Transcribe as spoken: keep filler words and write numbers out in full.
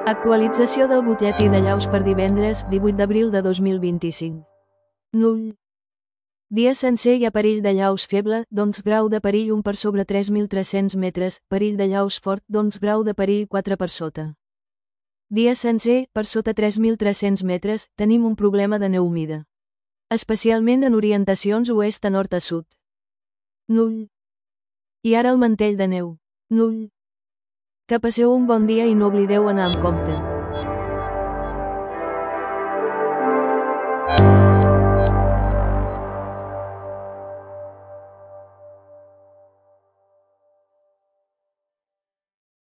Actualització del butlletí de llaus per divendres, divuit d'abril de dos mil vint-i-cinc. Null. Dia sencer i a perill de llaus feble, doncs grau de perill un per sobre tres mil tres-cents metres, perill de llaus fort, doncs grau de perill quatre per sota. Dia sencer, per sota tres mil tres-cents metres, tenim un problema de neu humida. Especialment en orientacions oest a nord a sud. Null. I ara el mantell de neu. Null. Que passeu un bon dia i no oblideu anar amb compte.